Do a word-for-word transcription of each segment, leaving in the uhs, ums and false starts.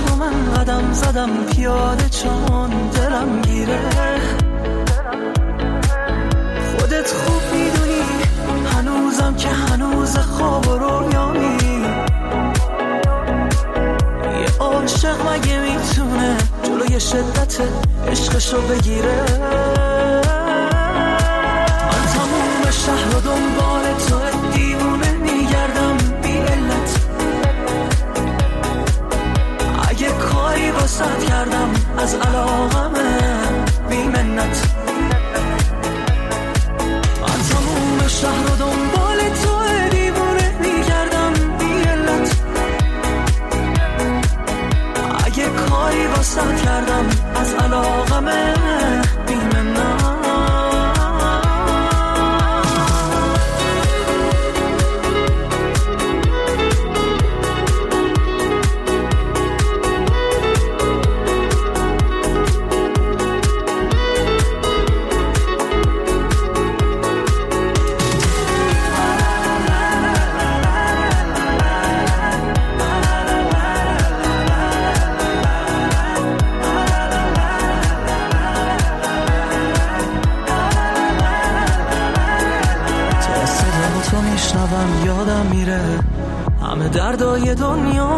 شهر و من قدم زدم پیاده چون دلم گیره. خودت خوب میدونی هنوزم که هنوز خواب و رویامی. یه عاشق مگه میتونه جلوی شدت عشقشو بگیره؟ من تموم شهر و دنبال تو دیوونه میگردم بی علت. اگه کاری واسط کردم از علاقمه بی منت. من تموم شهر و دنبال تو دیوونه میگردم بی علت. اگه کاری واسط کردم از علاقمه بی منت. یادم میره همه دردای دنیا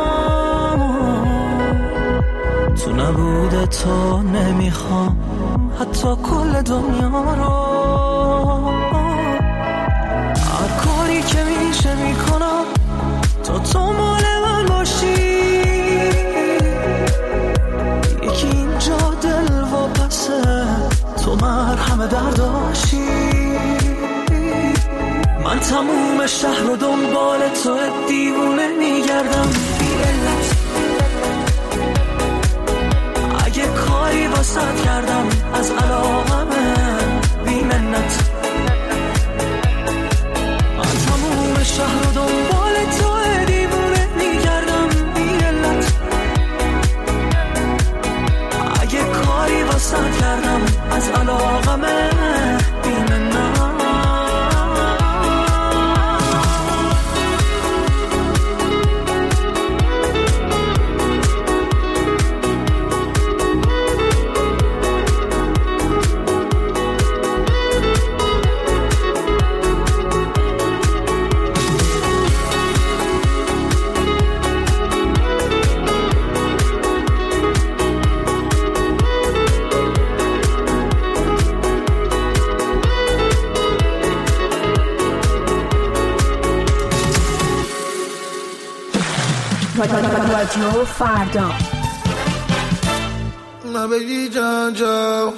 تو نبوده تو نمیخوام حتی کل دنیا رو. هر کاری که میشه میکنم تا تو مال من باشی. یکی اینجا دل و پسه تو مرهم درداشی. من تموم شهر و دنبال تو دیوونه میگردم بی علت. اگه کاری واسط کردم از علاقمه بی منت. من تموم شهر و دنبال تو دیوونه میگردم بی علت. اگه کاری واسط کردم از علاقمه بی منت. رادیو فردا. My baby Jojo,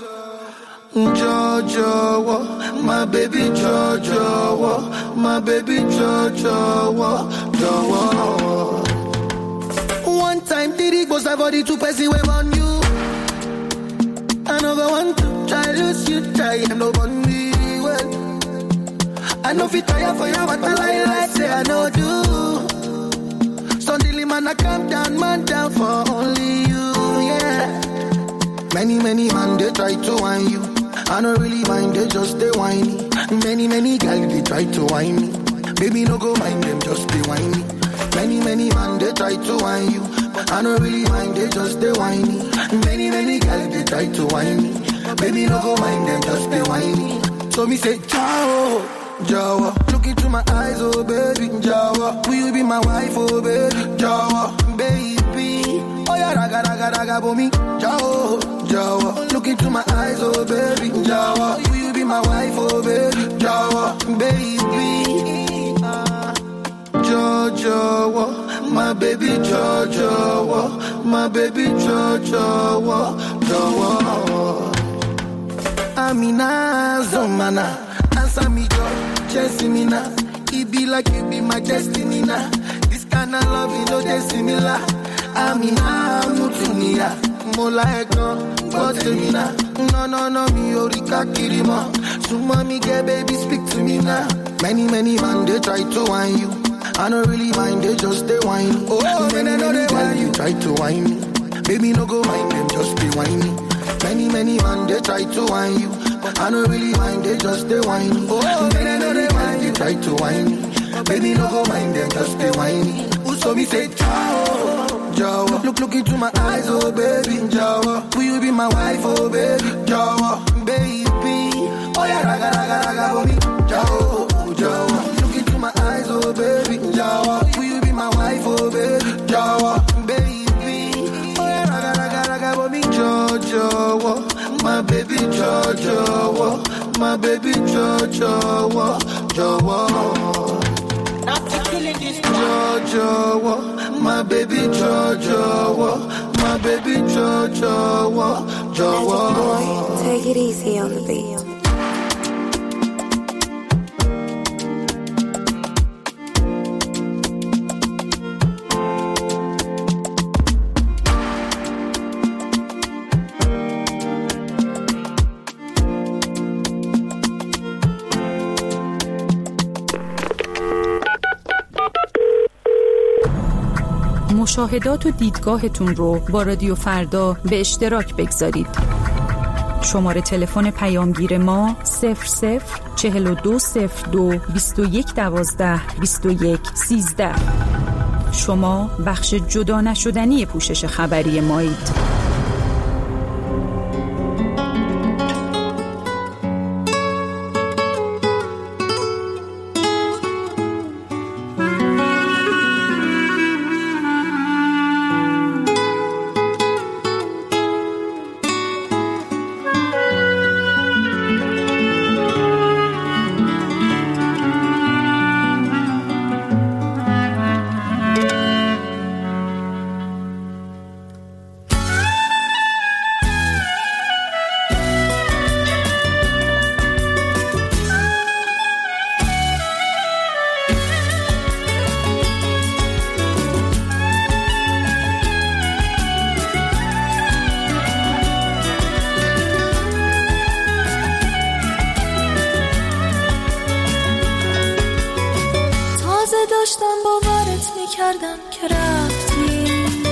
Jojo, my baby Jojo, my baby Jojo, Jojo. One time did it was a body to pass away on you. Another one to try lose you, try and no one me well. I know if you try for you, but I lie like say I know do. Suddenly man I come down, man down for only you, yeah. Many, many man they try to whine you. I don't really mind, they just they whiny. Many, many girls they try to whine me. Baby no go mind them, just they whiny. Many, many man they try to whine you. I don't really mind, they just they whiny. Many, many girls they try to whine me. Baby no go mind them, just they whiny. So me say ciao, Jawa. Look into my eyes, oh baby, Jawa. Will you be my wife, oh baby, Jawa, baby. Oh yeah, raga raga raga for me, Jawa, Jawa. Look into my eyes, oh baby, Jawa. Will you be my wife, oh baby, Jawa, baby. Jojo, my baby Jojo, my baby Jojo, Jojo. Amina Zomana, answer me, Joe, chasing me now. It be like you be my destiny now. This kind of love, you know, they similar. Amina Mutunia, Mola Eko, Botemina. No, no, no, me Orika Kirima. So mommy, get baby, speak to me now. Many, many man, they try to whine you. I don't really mind, they just they whine. Oh, many, many, many girl, you try to whine me. Baby, no go mind them, just be whiny. Many, many man, they try to whine you. I don't really mind, they just they whine. Oh, many, many girl, you try to whine me. Baby, no go mind them, just be whiny. So me say ciao, Jawa. Look, look into my eyes, oh baby, Jawa. Will you be my wife, oh baby, Jawa, baby? Oh yeah, raga, raga, raga, baby, Jawa, Jawa. Look into my eyes, oh baby, Jawa. Will you be my wife, oh baby, Jawa, baby? Oh yeah, raga, raga, raga, baby, Jawa, my baby, Jawa, my baby, Jawa, Jawa. Jawa, my baby Jawa, my baby Jawa, Jawa. Boy, take it easy on the beat. مشاهدات و دیدگاهتون رو با رادیو فردا به اشتراک بگذارید. شماره تلفن پیامگیر ما صفر صفر چهل و دو صفر دو بیست و یک دوازده بیست و یک سیزده. شما بخش جدا نشدنی پوشش خبری مایید. داشتم باورت میکردم که رفتی،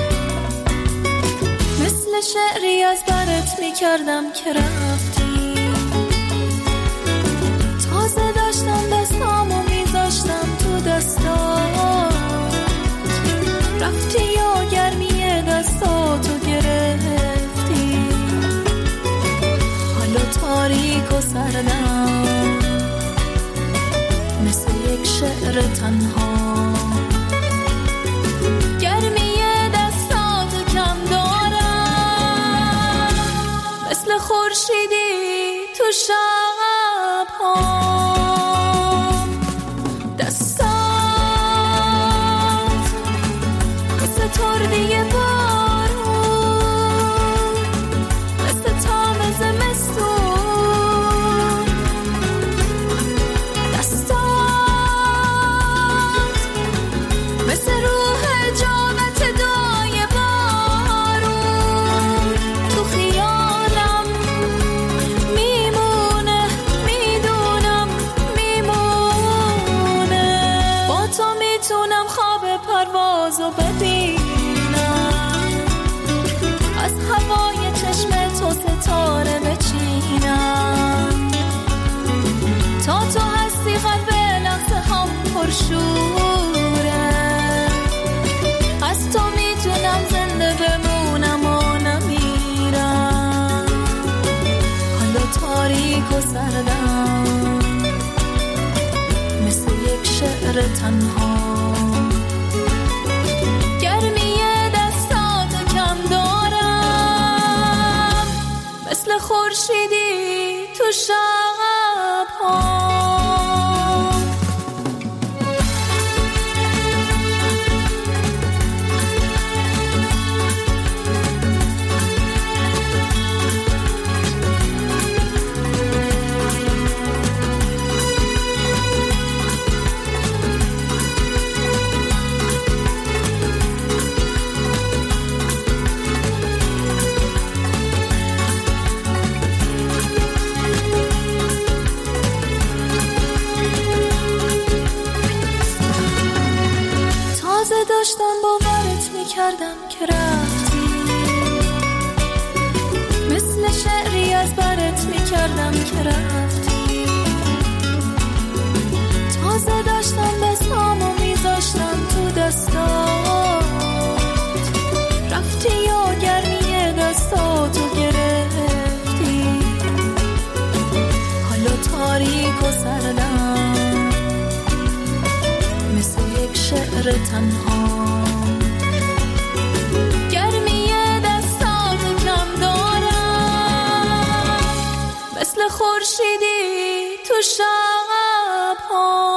مثل شعری از برت میکردم که رفتی. تازه داشتم دستامو میذاشتم تو دستات، رفتی یا گرمی دستاتو گرفتی. حالا تاریک و سردم مثل یک شعر تنها، گرمی دستاتو کم دارم، مثل خورشیدی تو شب ها. دستات مثل تردی بارون، مثل تام زمستون. دستات مثل روح جامت دای بارون، تو خیالم میمونه، میدونم میمونه. با تو میتونم خواب پروازو ببینم، از هوای چشم تو ستاره بچینم. تا تو هستی قلب لحظه هم پرشوره، از تو میتونم زنده بمونم و نمیرم. حالا تاریک و سردم مثل یک شعر تنها، گرمی دستاتو کم دارم، مثل خورشیدی تو شب ها. داشتم باورت میکردم که رفتی، مثل شعری از برت میکردم که رفتی. تازه داشتم دستامو میذاشتم تو دستات، رفتی و گرمی دستاتو گرفتی، حالا تاریک و سردم مثل یک شعر تنها. گرمی دستاتو کم دارم مثل خورشیدی تو شب‌ها.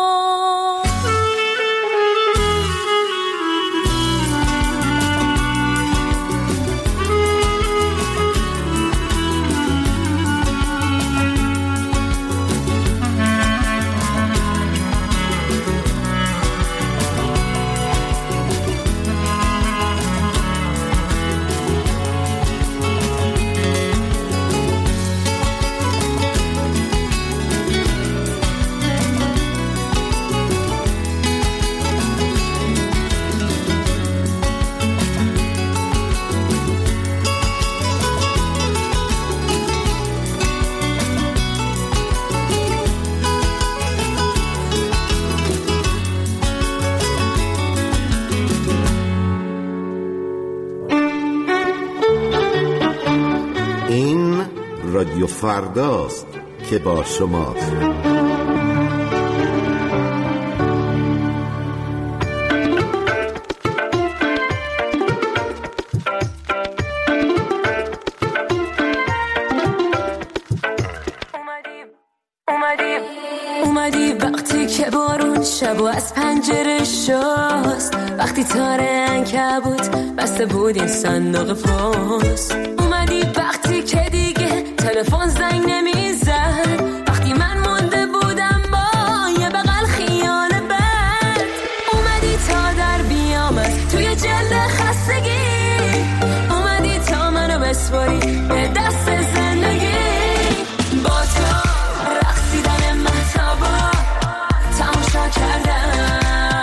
رادیو فرداست که با شماست. اومدی وقتی که بارون شب و از پنجره شست، وقتی تاره عنکبوت بسته بود این صندوق پست. اومدی وقتی که دیگه تلفن زنگ نمیزد، وقتی من مونده بودم با یه بغل خیال بد. اومدی تا در بیام از توی جلد خستگی، اومدی تا منو بسپاری به دست زندگی. با تو رقصیدن مهتابا تماشا کردم،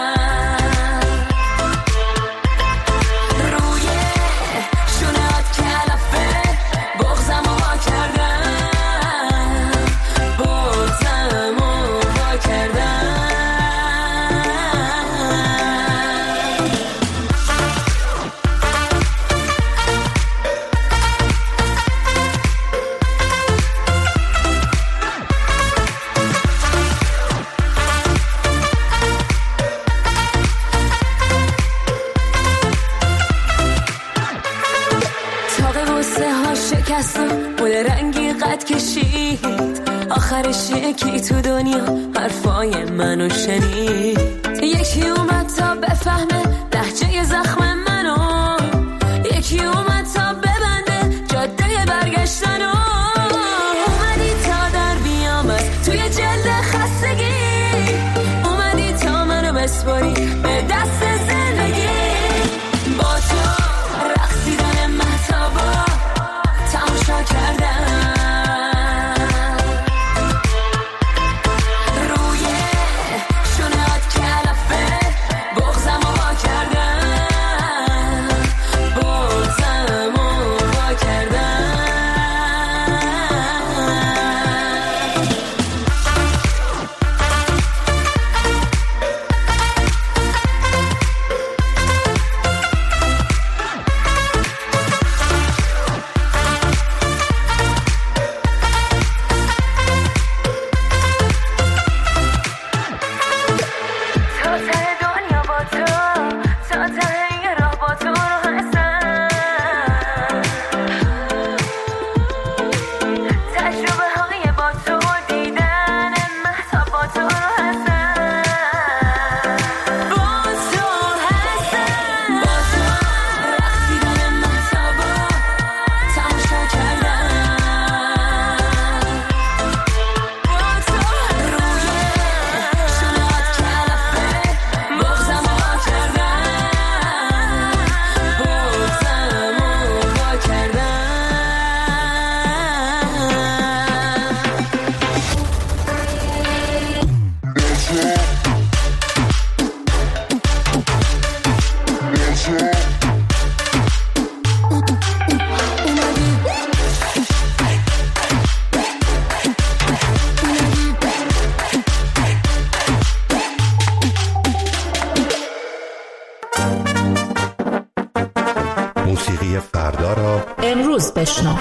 روی شونهات کلافه بغزم و وا کردم، بغزم و وا کردم. شکست و بود رنگی قد کشید، آخرش یکی تو دنیا حرفای منو شنید. یکی اومد تا بفهمه لهجه زخم منو، یکی اومد تا ببنده جاده برگشتنو. اومدی تا در بیام از توی جلد خستگی، اومدی تا منو بسپاری به دست زندگی. با تو رقصیدن مهتابا تماشا کردم، روی شونهات کلافه بغزم و وا کردم، موسیقی فردا را امروز بشنو.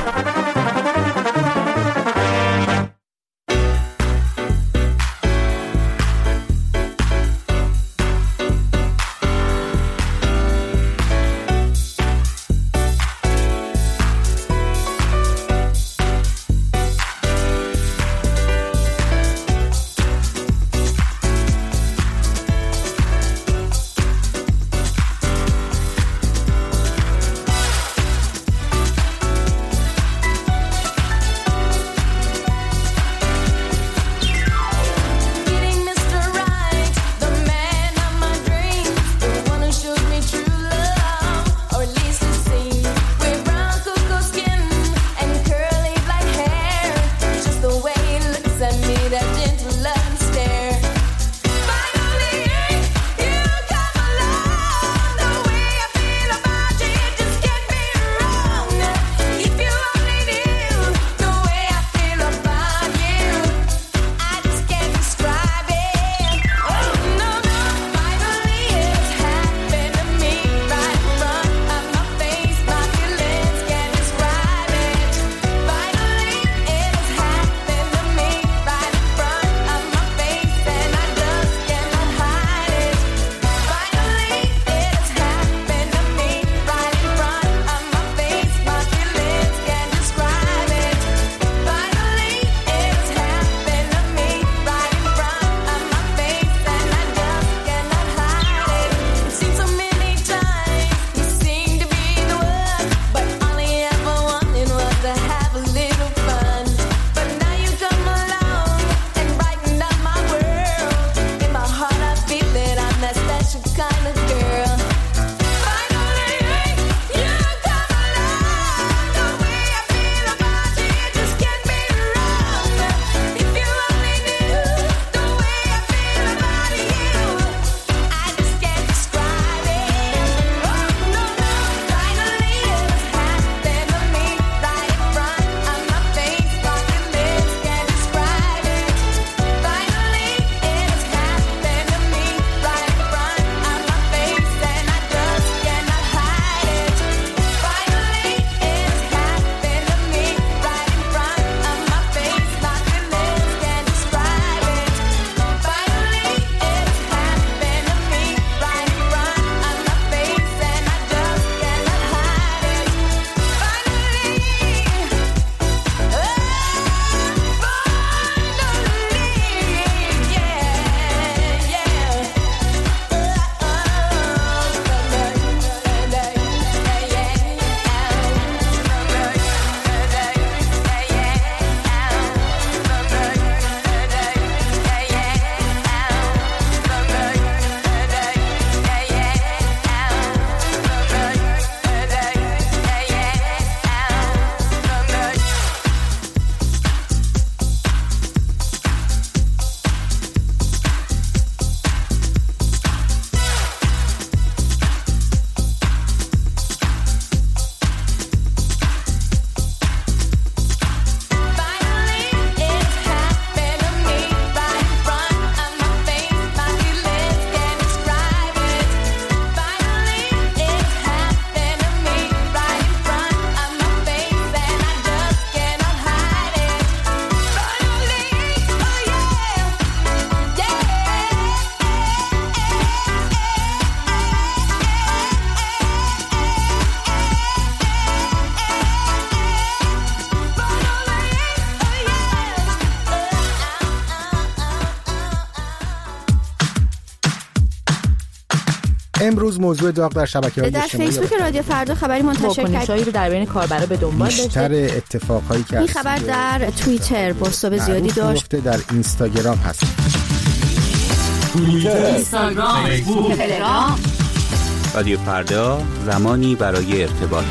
امروز موضوع داغ در شبکه‌های اجتماعی در فیسبوک رادیو فردا خبری منتشر کرد رو در بین کاربرا به دنبال داشته. بیشتر اتفاقایی که این خبر در توییتر پست زیادی داشت، در اینستاگرام هست. توییتر، اینستاگرام، فیسبوک، تلگرام. رادیو فردا، زمانی برای ارتباط.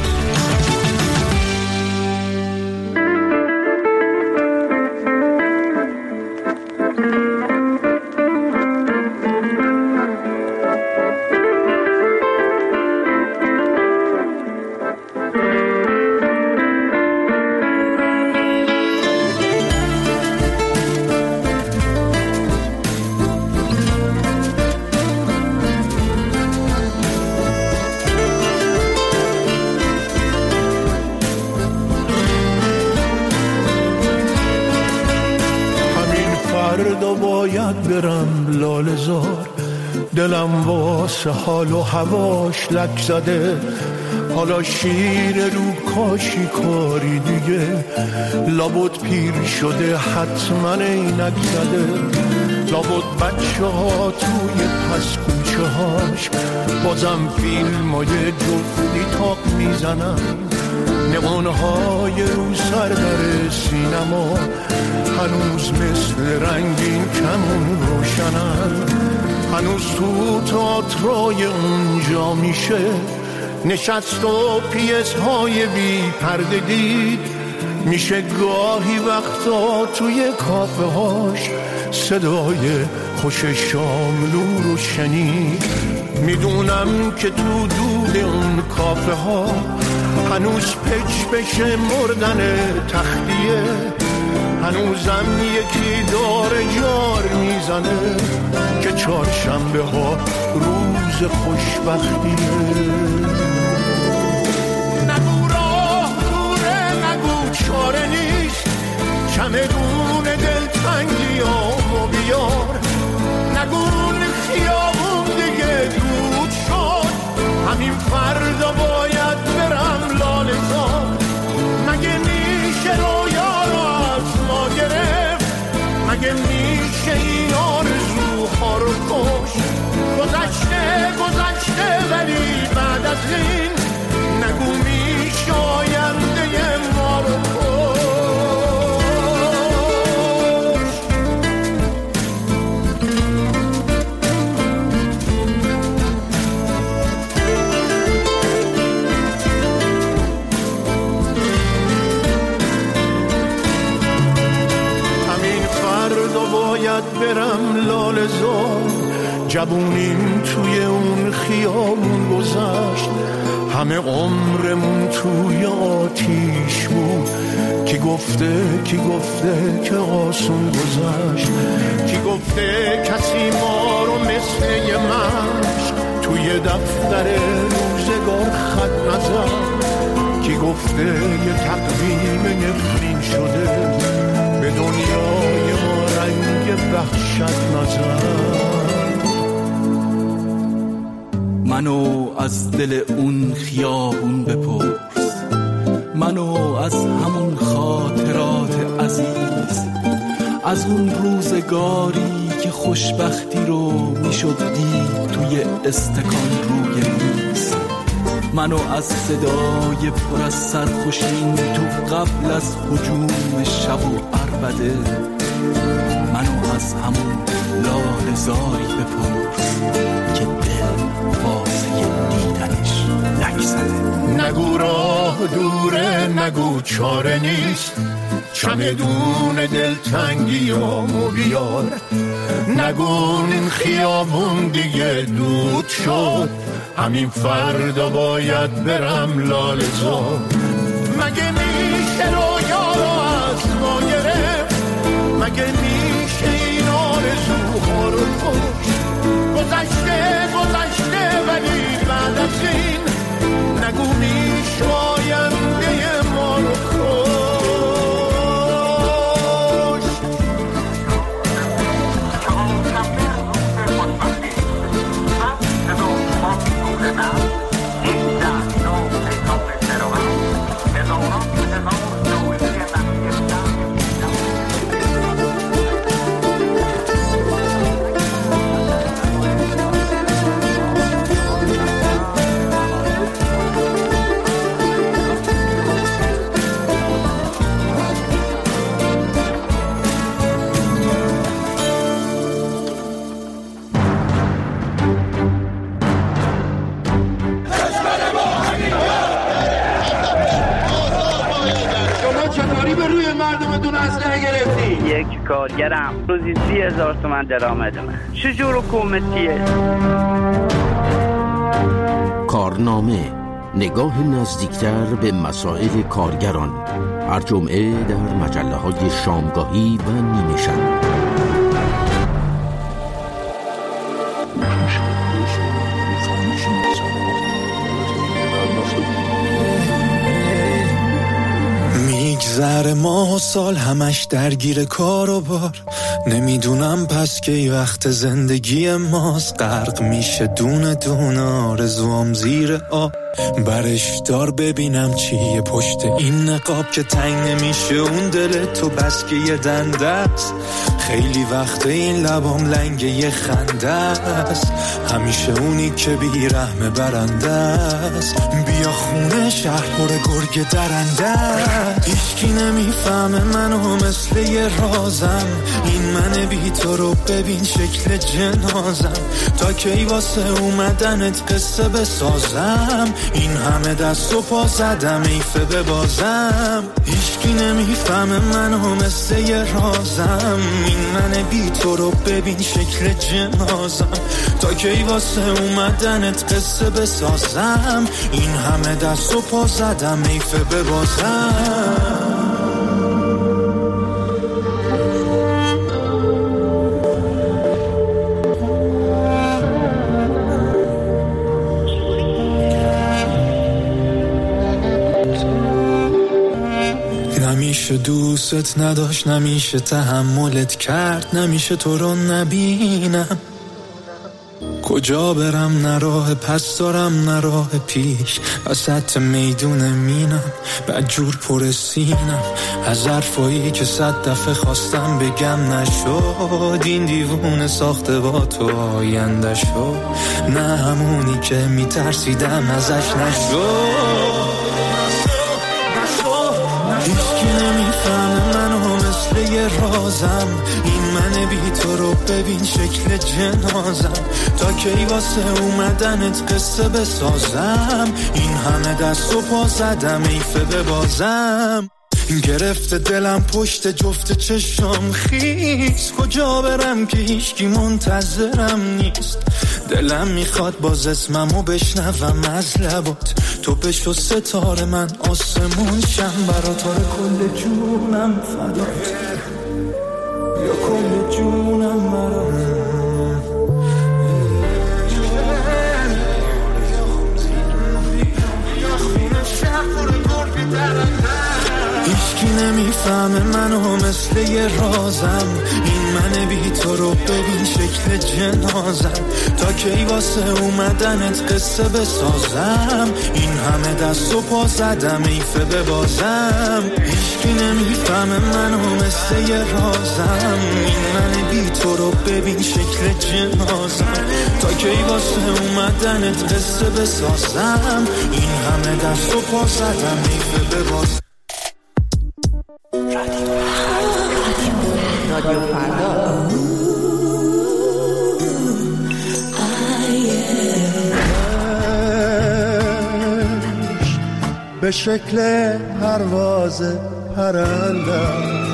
باید برم لاله زار، دلم واسه حال و هواش لک زده، حالا شیر رو کاشی کاری دیگه، لابد پیر شده حتما اینک زده، لابد بچه ها توی پس کوچه هاش بازم فیلم های جفتی تاق میزنن، نمانهای رو سر در سینما هنوز مثل رنگین کمون روشنن، هنوز تو تئاترای اونجا میشه نشست و پیس های بی پرده دید، میشه گاهی وقتا توی کافه هاش صدای خوش شاملو رو شنید. میدونم که تو دود اون کافه ها هنوز پچ بشه مردن تختیه، هنوزم یکی داره جار میزنه که چهارشنبه ها روز خوشبختیه. نگو راه دوره، نگو چاره نیست، چمدون دلتنگی آمو بیار، نگو خیابون دیگه دود شد، همین فردا باید برم لاله زار، مگه میشه رویا رو از ما گرفت، مگه میشه این آرزوها رو کش، گذشته گذشته ولی بعد از این نگو میشه آینده ما رو کش. همین فردا باید برم لاله زار، جوونیم توی اون خیابون گذشت، همه عمرمون توی آتیش بود، کی گفته کی گفته که آسون گذشت، کی گفته کسی ما رو مثل یه مشت توی دفتر روزگار خط نزد، کی گفته یه تقویم نفرین شده به دنیای ما رنگ وحشت نزد. منو از دل اون خیابون بپرس، منو از همون خاطرات عزیز، از اون روزگاری که خوشبختی رو میشد دید توی استکان روی میز، منو از صدای پر از سرخوشین تو قبل از هجوم شب و عربده، منو از همون لاله زاری بپرس که دل واسه دیدنش لک زده. نگو راه دوره، نگو چاره نیست، چمدون دلتنگی آمو بیار، نگو این خیابون دیگه دود شد، همین فردا باید برم لاله زار، مگه میشه رویا رو از ما گرفت، مگه میشه این آرزوها رو کش، گذشته گذشته ولی بعد از این نگو میشه آینده ما رو کش. یک کارگرم روزی سی هزار تومن درآمد من، چجور حکومتیه؟ کارنامه، نگاه نزدیکتر به مسائل کارگران، هر جمعه در مجله های شامگاهی و نیمه شب. میگذره ماه و سال همش درگیر کار و بار، نمیدونم پس که ای وقت زندگی ماست غرق میشه دونه دونه آرزوام زیر آب برش دار ببینم چیه پشت این نقاب که تنگ نمیشه اون دل تو بس که یه دنده است خیلی وقت این لبام لنگه یه خنده است همیشه اونی که بی رحم برنده است بیا خونه شهر پر گرگ درنده است هیچکی نمیفهمه منو مثل یه رازم این من بی تو رو ببین شکل جنازم تا کی واسه اومدنت قصه بسازم این همه دست و پا زدم ایفه ببازم هیچکی نمیفهمه منو مثل یه رازم این من بی تو رو ببین شکل جنازم تا کی واسه اومدنت قصه بسازم این همه دست و پا زدم ایفه ببازم نمیشه دوست نداشت نمیشه تحملت کرد نمیشه تو رو نبینم کجا برم نه راه پس دارم نه راه پیش وسط میدون مینم بدجور پر سینم از حرفایی که صد دفعه خواستم بگم نشد این دیوونه ساخته با تو آینده شد نه همونی که میترسیدم ازش نشد هیچکی نمیفهمه منو مثل یه رازم این من بی تو رو ببین شکل جنازم تا کی واسه اومدنت قصه بسازم این همه دست و پا زدم ایفه ببازم گرفته دلم پشت جفت چشم خیس کجا برم که هیچکی منتظرم نیست دلم میخواد باز اسممو بشنوم از لبات تو بشو ستاره من آسمون شم برات کل جونم فدات یا کل جونم برات هیچکی نمیفهمه منو مثل یه رازم این من بی تو رو ببین شکل جنازم تا کی واسه اومدنت قصه بسازم این همه دست و پا زدم ایفه ببازم هیچکی نمیفهمه منو مثل یه رازم این من بی تو رو ببین شکل جنازم تا کی واسه اومدنت قصه بسازم این همه دست و پا زدم ایفه ببازم رادیو فردا به شکل پرواز پرنده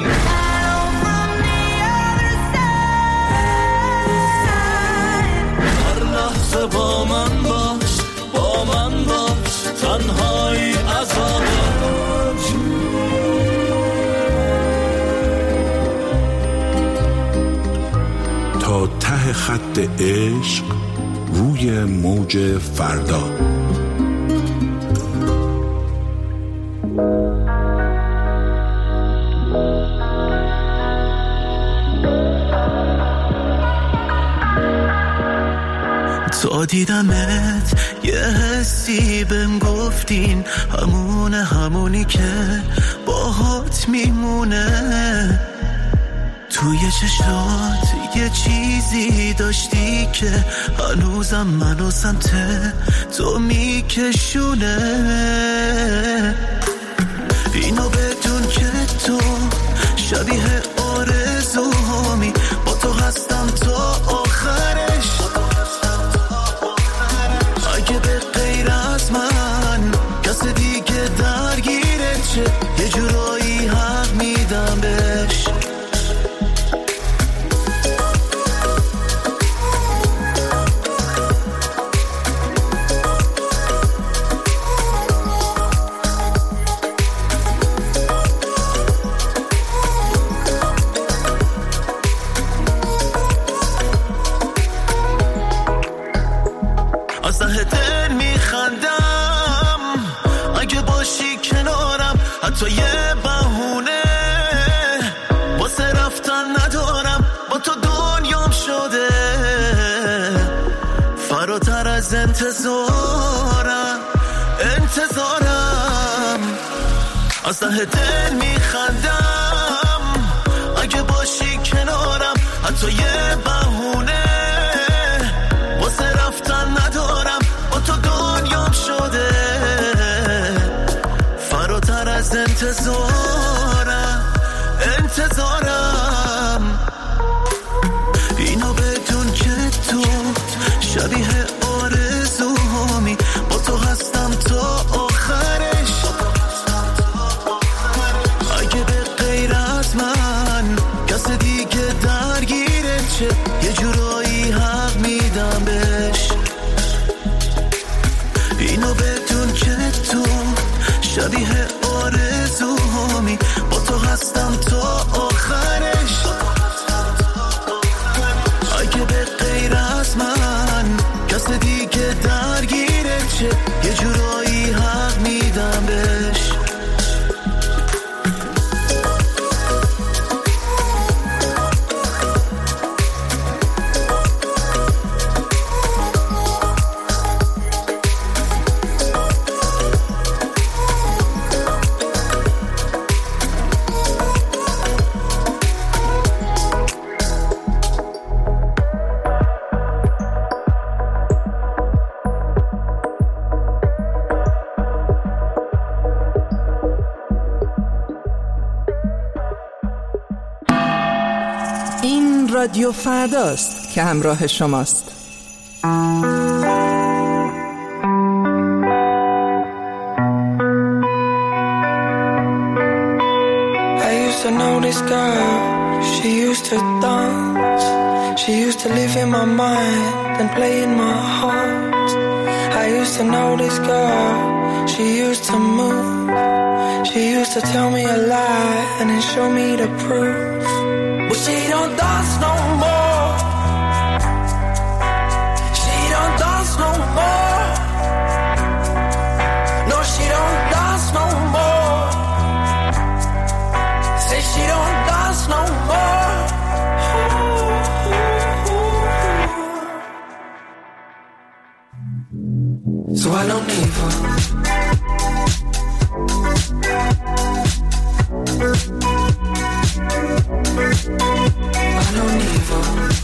هر لحظه با من باش با من باش تنهایی عذابه تا ته خط عشق روی موج فردا تا دیدمت یه حسی بهم گفتین همونه همونی که باهات میمونه توی چشات یه چیزی داشتی که هنوزم منو سمت تو میکشونه اینو بدون که تو شبیه آرزوهامی با تو هستم تا آخرش اگه به غیر از من کس دیگه درگیره چه یه جورایی حق میدم بهش حتی یه بهونه واسه رفتن ندارم از انتظارم انتظارم از ته دل میخندم اگه باشی کنارم حتی یه بهونه واسه رفتن ندارم با تو دنیام شده فراتر از انتظارم انتظارم اینو بدون که تو شبیه آرزوهامی با تو هستم تا آخرش اگه به غیر از من کس دیگه درگیره چه یه جورایی حق میدم بهش اینو بدون که تو شبیه آرزوهامی با تو هستم تا آخرش اگه به غیر از من کس دیگه درگیره چه یه جورایی حق میدم بهش رادیو فرداست که همراه شماست. I used to know this girl, she used to dance, she used to live in my mind and play in my heart. I used to know this girl, she used to move, she used to tell me a lie and then show me the proof. But she don't dance no more. She don't dance no more. No, she don't dance no more. Say she don't dance no more. So I don't need her. I don't need her.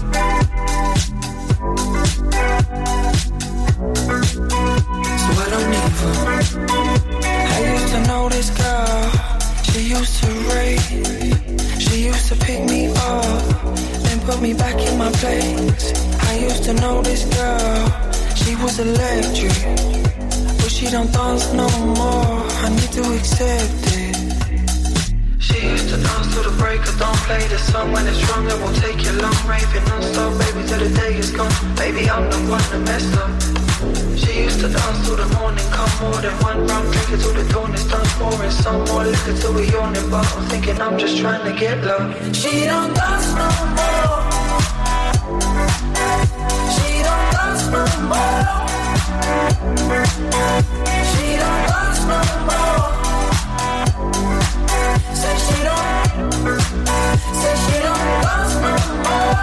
So I don't need her. I used to know this girl. She used to rave. She used to pick me up and put me back in my place. I used to know this girl. She was electric, but she don't dance no more. I need to accept it. She used to dance to the break of dawn. Play the song when it's wrong, it won't take you long. Raving non-stop, baby, till the day is gone. Baby, I'm the one that messed up. She used to dance till the morning, come more than one round. Drink it till the dawn is done, pouring some more liquor till we yawning. But I'm thinking I'm just trying to get love. She don't dance no more. She don't dance no more. She don't dance no more. Say she don't, say she don't dance no more.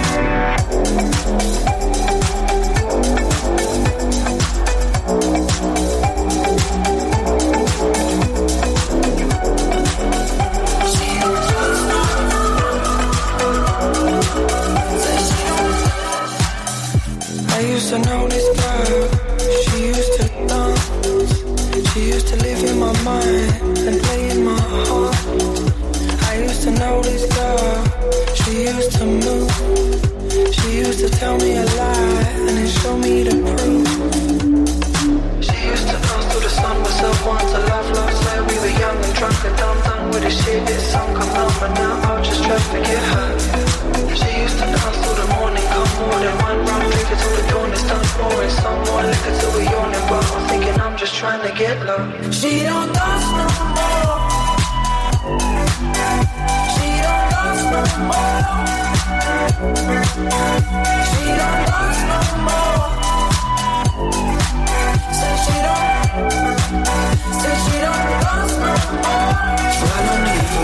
She don't dance no more. Say she don't. I used to know this girl. She used to dance. She used to live in my mind and play in my heart. I used to know this girl. She used to move. She used to tell me a lie and then show me the proof. She used to dance to the sun myself once. I laugh, laugh, swear we were young and drunk and dumb, done with the shit. This song come out, but now I'll just try to forget her. She used to dance till the morning, come more than one round, drink it till the dawn is done, pouring some more liquor till we yawning. But I'm thinking I'm just trying to get love. She don't dance no more. She don't dance no more. She don't dance no more. Say she don't, say she don't dance no more. So I don't need her.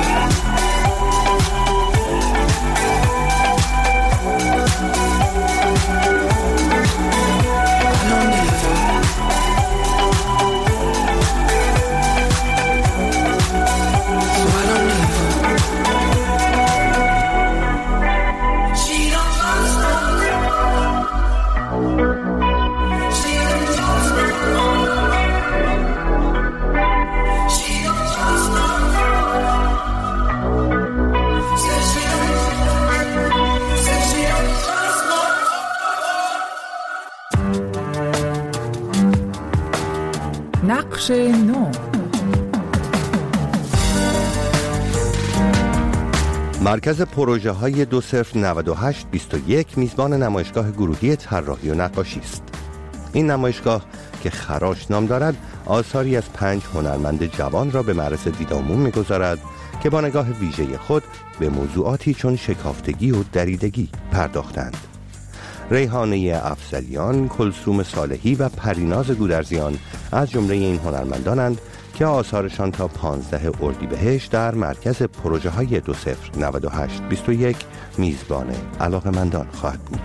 I don't need بخش نو. مرکز پروژه های دو صفر نود و هشت بیست و یک میزبان نمایشگاه گروهی طراحی و نقاشی است. این نمایشگاه که خراش نام دارد آثاری از پنج هنرمند جوان را به معرض دید عموم می‌گذارد که با نگاه ویژه خود به موضوعاتی چون شکافتگی و دریدگی پرداختند. ریحانه افضلیان، کلثوم صالحی و پریناز گودرزیان از جمله این هنرمندانند که آثارشان تا پانزده اردیبهشت در مرکز پروژه های دو صفر نود و هشت بیست و یک میزبان علاقه‌مندان خواهد بود.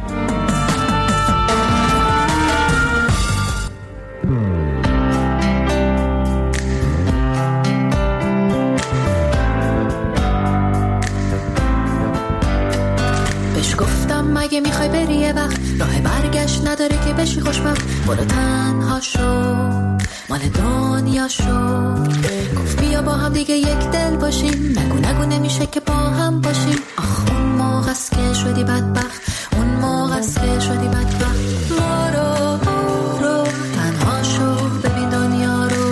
بهش گفتم مگه میخوای بری یه وقت، راه برگشت نداره که بشی خوشبخت، برو تنها شو مال دنیا شو. گفت بیا با هم دیگه یک دل باشیم، نگو نگو نمیشه که با هم باشیم. آخ اون موقع است که شدی بدبخت، اون موقع است که شدی بدبخت. برو برو تنها شو ببین دنیا رو.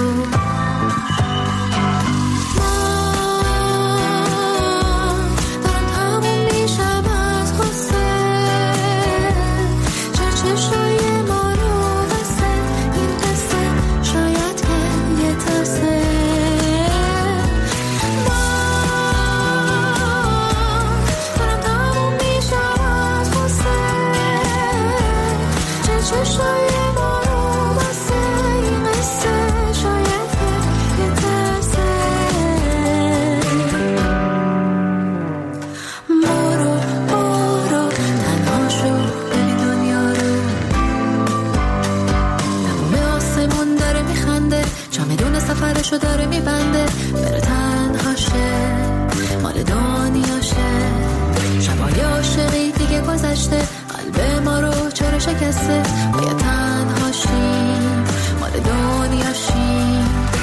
سفرشو داره میبنده، بره تنها شه مال دنیا شه. شبای عاشقی دیگه گذشته، قلب ما رو چرا شکسته. بیا تنها شیم مال دنیا شیم.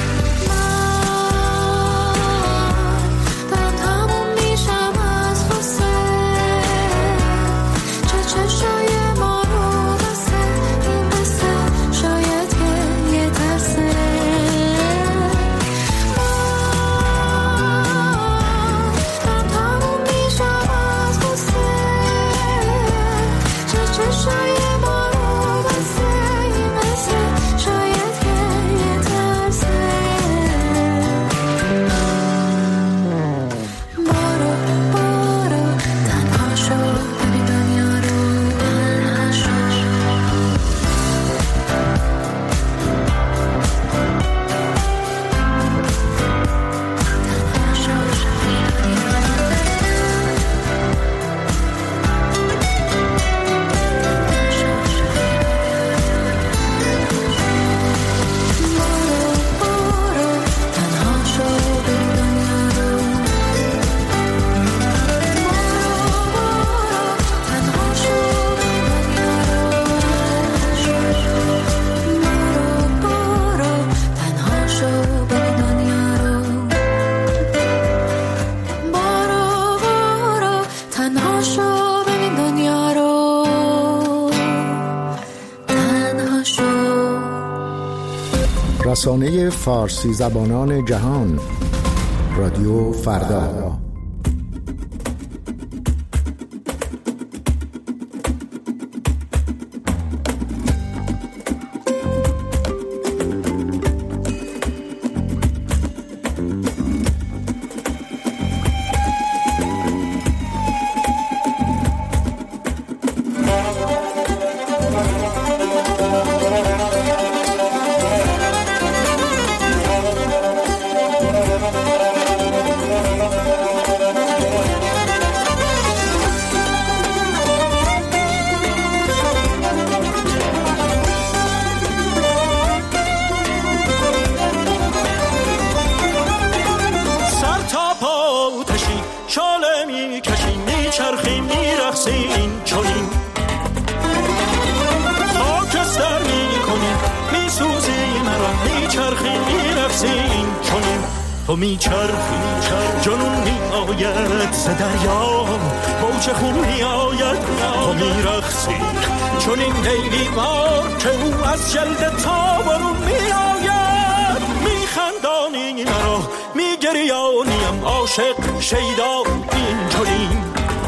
رسانه فارسی زبانان جهان، رادیو فردا. تو میچرخی جنون میآید ز دریا، موج خون میآید تو میرقصی چون این لیلی بار که او از جلد تا برون میآید. مرا میگریانیم عاشق شیدا این چنین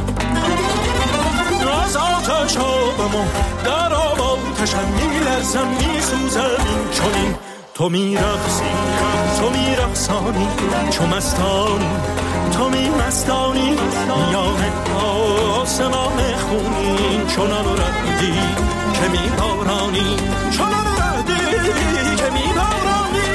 از آتش آبم و در آب آتشم میلرزم میسوزم این چنین تو میرقصی تو میرقصانی چو مستانی تو میمستانی میان آسمان خونین چنان ردی که میبارانی چنان ردی که میبارانی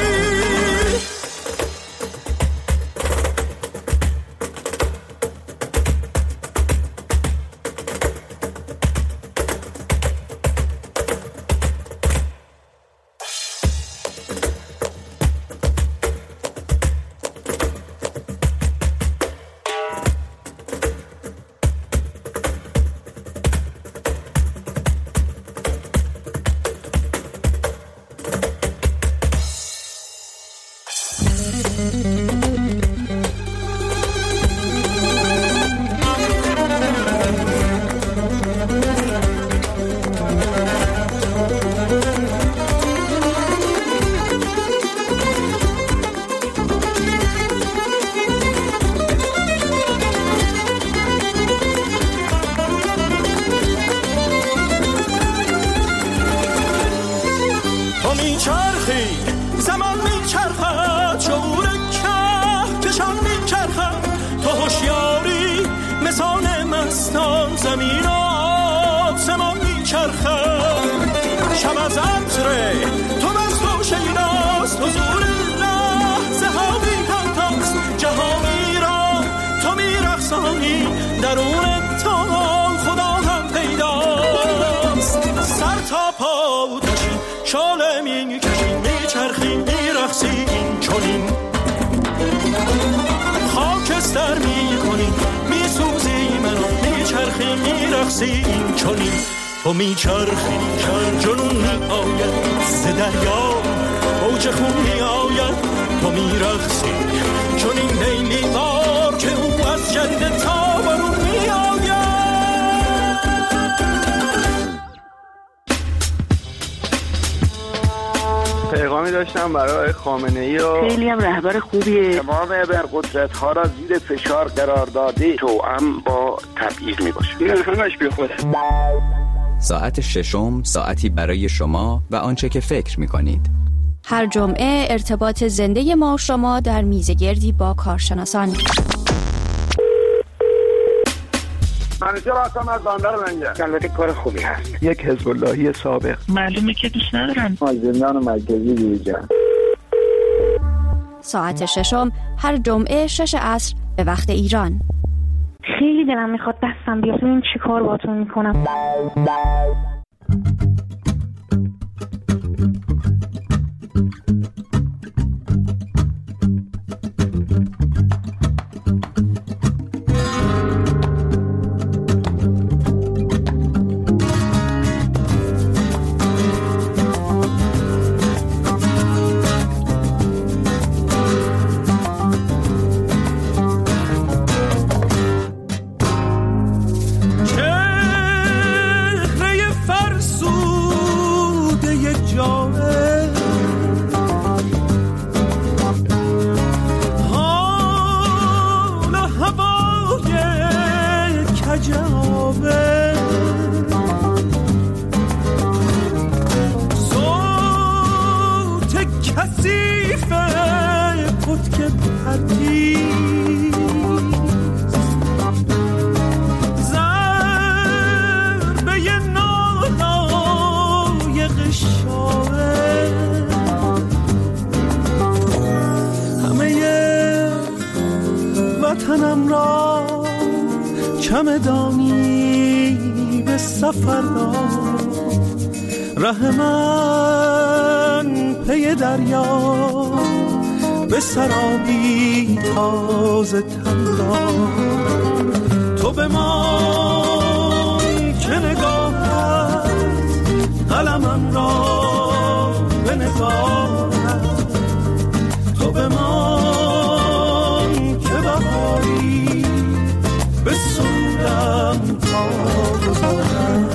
تو میچرخی جنون می آید ز دریا موج خون می آید تو میرقصی چون این لیلی بار که او از جلد تابرون می آید. پیغامی داشتم برای خامنه ای و خیلی هم رهبر خوبیه. تمام ابرقدرت ها را زیر فشار قرار داده توأم با تبعیض می باشه. این همش بی خوده. ساعت ششم ساعتی برای شما و آنچه که فکر می‌کنید. هر جمعه ارتباط زنده ما شما در میزگردی با کارشناسان. منیجر آسام از باندر منجه. البته کار خوبی هست. یک حزب اللهی سابق. معلومه که دوست ندارن. زندان مرکزی دیویژن. ساعت ششم هر جمعه شش عصر به وقت ایران. خیلی دلم میخواد دستم بیاد ببین چی کار باتون میکنم. وطنم را چمدانی به سفر دار، ره من پی دریا به سرابی تازه تندار. تو به من که نگاهت قلمم را به نگاهت، تو به من که بهاری به سودم تا گذارم.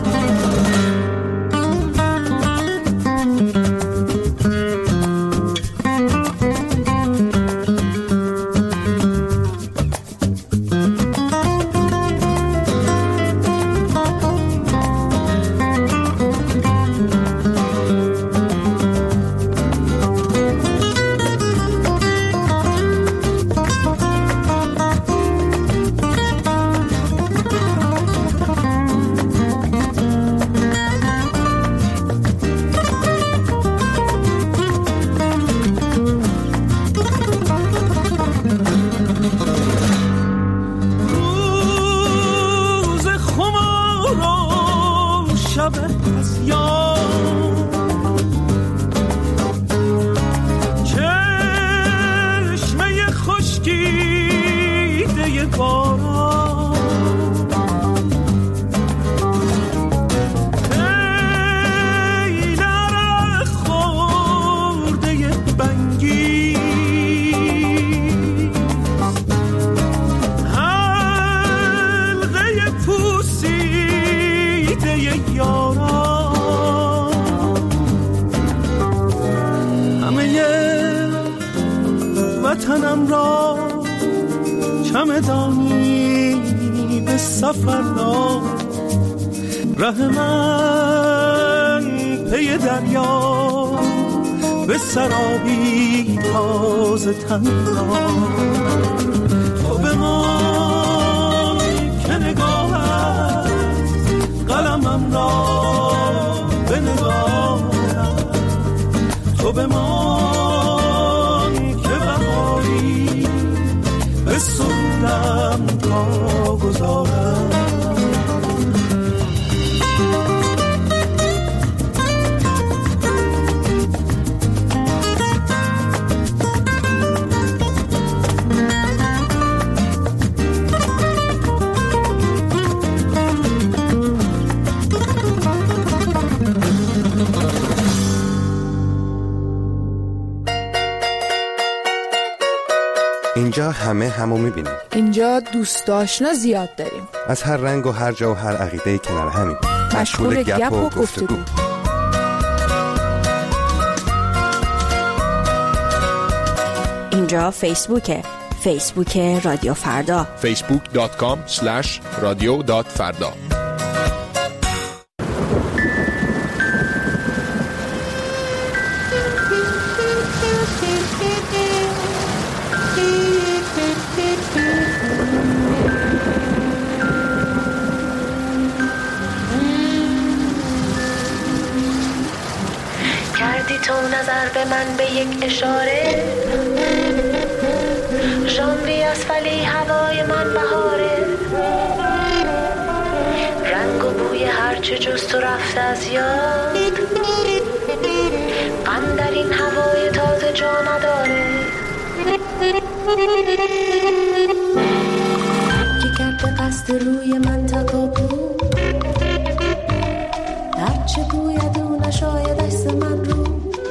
باران ای لره خورده بنگی حلقه پوسیده یاران همه وطنم را چمدانی به سفر دار ره من پی دریا به سرابی تازه تنها تو به من که نگاهت قلمم را به نگاهت تو به من که بهاری به سودم تا گذارم اینجا همه همو میبینیم. اینجا دوست آشنا زیاد داریم. از هر رنگ و هر جا و هر عقیده‌ای کنار همیم. مشغول گپ و گفتگو. اینجا فیسبوکه. فیسبوک رادیو فردا. فیسبوک دات کام اسلش رادیو دات فردا. کردی تو نظر به من به یک اشاره ژانویه است ولی هوای من بهاره رنگ و بوی هرچه جز تو رفته از یاد غم در این هوای تازه جا نداره که کرد به قصد روی من تکابو هرچه گوید او نشاید عکس من رو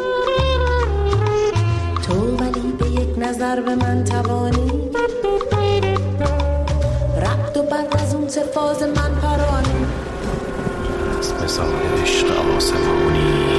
تو ولی به یک نظر به من توانی رعد و برق از اون تفاز من پرانی از مثال عشق آسمانی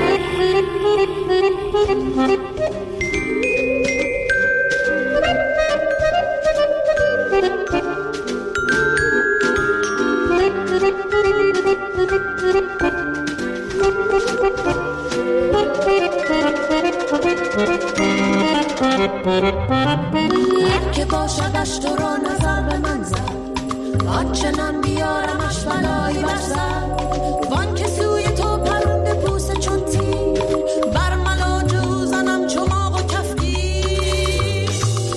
هر که باشدش تو را نظر به من زد آنچنان بیارمش بلایی بر سر وان که سوی تو پرنده بوسه چون تیر بر ملاج او زنم چماق و کفگیر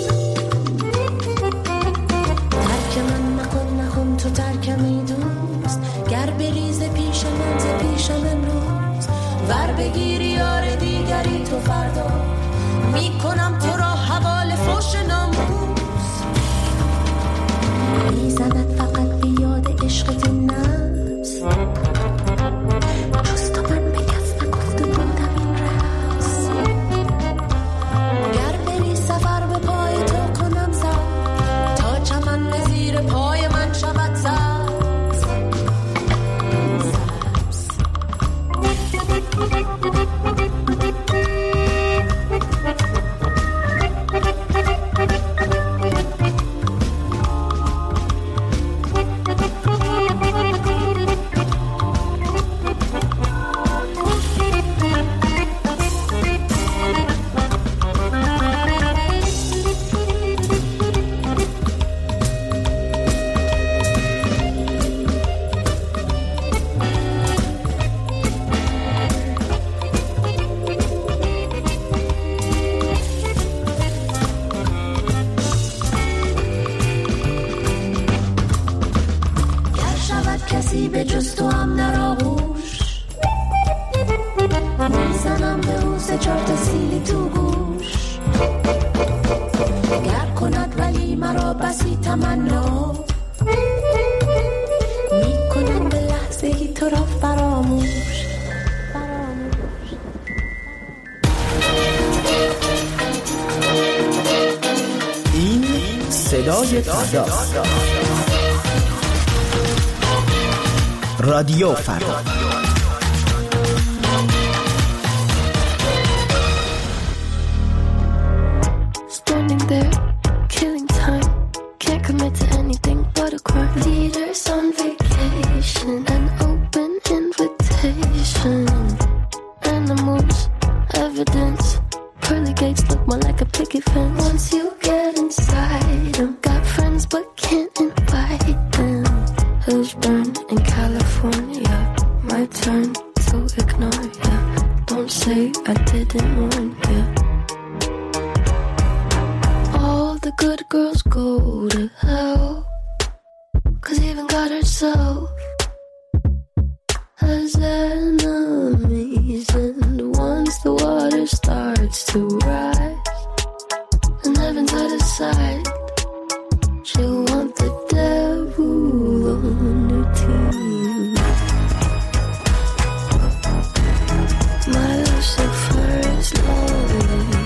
ترک من نکن نکن تو ترکمی دوست گر بریز پیش من ز پیش من روز ور بگیری یار دیگری تو فردا میکنم تو را حوال فوش ناموس میزند فقط بیاد عشقت نفس جز تو من به کس نگفته بودم این رمز کند ولی مرا بسی تمنا میکنم به لحظه‌ای تو را فراموش. این صدای فردا، رادیو فردا. Standing there, killing time, can't commit to anything but a crime. Leaders on vacation, an open invitation. Animals, evidence, pearly gates look more like a picket fence. Once you get inside them, got friends but can't invite them. Hills burn in California, my turn to ignore ya. Don't say I didn't warn ya. All the good girls go to hell, 'cause even God herself has enemies. And once the water starts to rise and heaven's out of sight, she'll want the devil on her team. My Lucifer is lonely.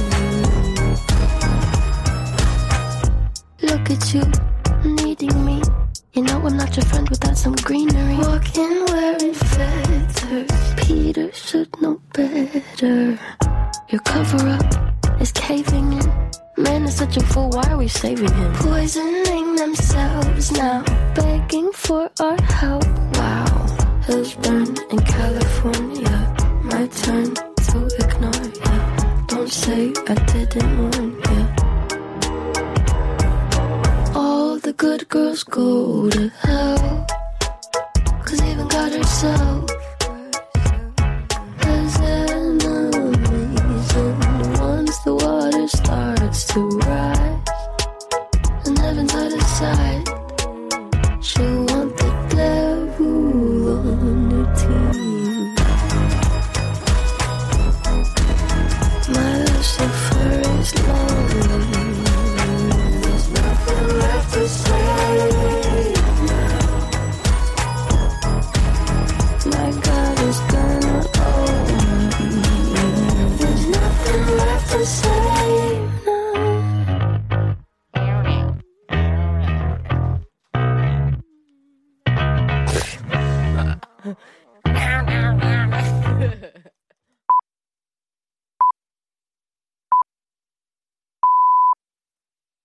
Look at you, needing me. You know I'm not your friend without some greenery. Walking wearing feathers, Peter should know better. Your cover-up is caving in. Man is such a fool, why are we saving him? Poisoning themselves now, begging for our help. Wow, hills burn in California, my turn to ignore ya. Don't say I didn't warn ya. All the good girls go to hell, 'cause even God herself has enemies. And once the water starts to rise and heaven's out of sight, she'll